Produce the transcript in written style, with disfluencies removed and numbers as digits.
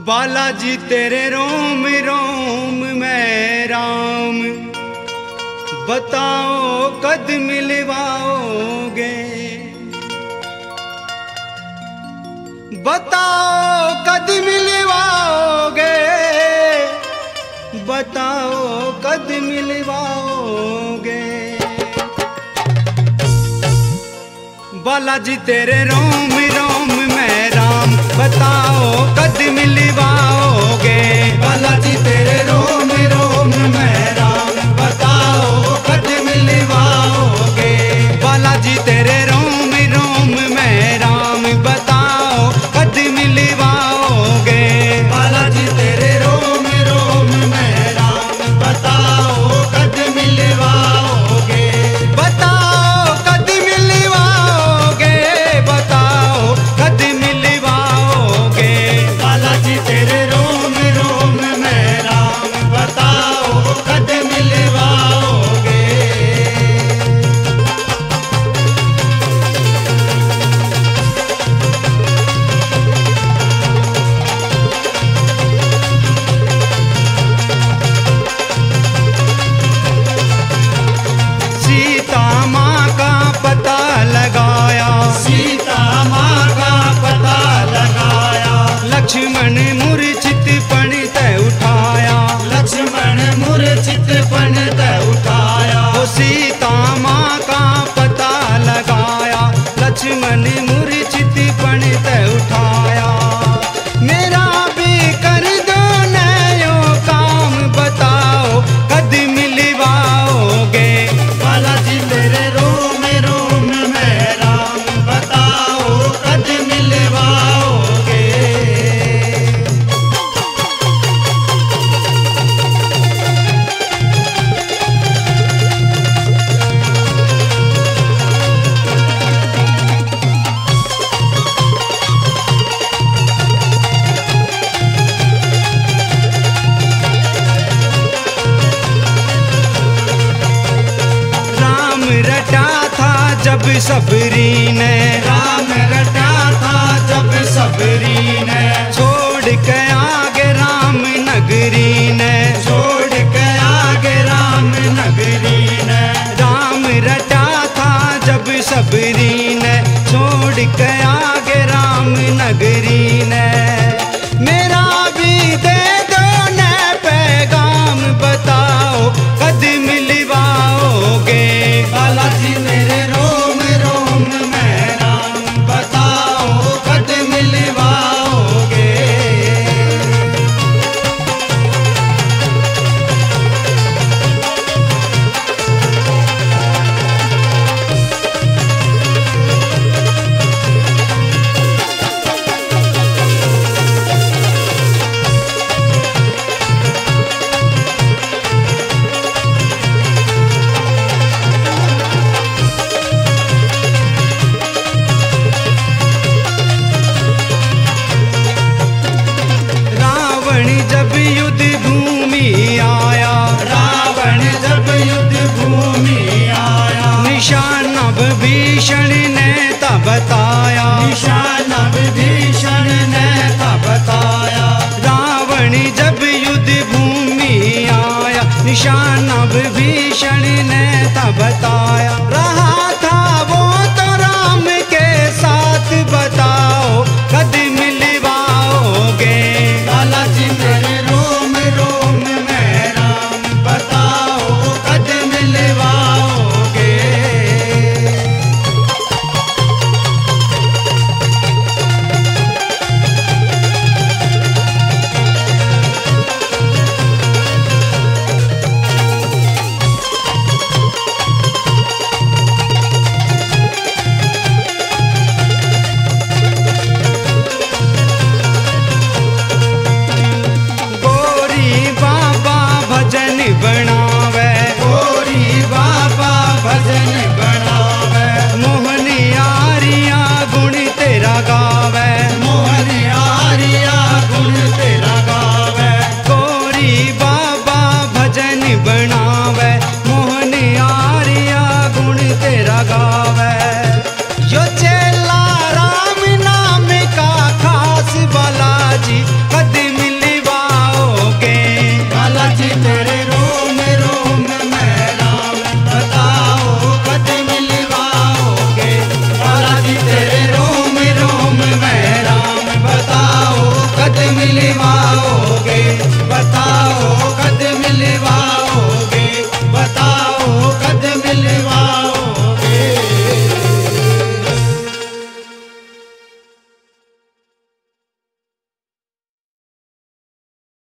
बालाजी तेरे रोम रोम में राम, बताओ कद मिलवाओगे, बताओ कद मिलवाओगे, बताओ कद मिलवाओगे। बालाजी तेरे रोम रोम में राम, बताओ कद मिलवाओगे। बालाजी तेरे रोम रोम में राम, बताओ कद मिलवाओगे। बालाजी तेरे रोम रोम में राम, बताओ कद मिलवाओगे। बालाजी तेरे रोम रोम में राम, बताओ कद मिलवाओगे। बताओ कद मिलवाओगे, बताओ कद मिलवाओगे। बालाजी तेरे रोम रोम में राम, बताओ कद मिलवाओगे। सीता माँ का पता लगाया, सीता माँ का पता लगाया, लक्ष्मण मूर्छित पणित उठाया। लक्ष्मण मूर्छित पणित उठाया। ओ सीता माँ का पता लगाया, लक्ष्मण मूर्छित पणित उठाया। मेरा भी कर दो नयो काम, बताओ कद मिलवाओगे। बालाजी तेरे रोम रोम में राम, बताओ कद मिलवाओगे। राम रटा था जब सबरी ने, राम रटा था जब सबरी ने, छोड़ के आगे राम नगरी ने। छोड़ के आगे राम नगरी ने। राम रटा था जब सबरी ने, छोड़ के आगे राम नगरी ने। मेरा भी दे दो न पैगाम, बताओ कद मिलवाओगे। बालाजी तेरे रोम रोम में राम, बताओ कद मिलवाओगे। रावण जब युद्ध भूमि आया, रावण जब युद्ध भूमि आया, निशान भीषण ने तब बताया। निशान विभीषण ने तब बताया। रावण जब युद्ध भूमि आया, निशान भीषण ने तब बताया। रहा था वो तो राम के साथ, बताओ कद मिलवाओगे। बालाजी तेरे रोम रोम में राम, बताओ कद मिलवाओगे। गोरी बाबा भजन बनावे, गोरी बाबा भजन बनावे, मोहन यारिया गुण तेरा गावे। मोहन आरिया गुण तेरा गावे। गोरी बाबा भजन बनावे, मोहन यारिया गुण तेरा गावे। यो चेला राम नाम का खास, बालाजी कद मिलवाओगे बताओ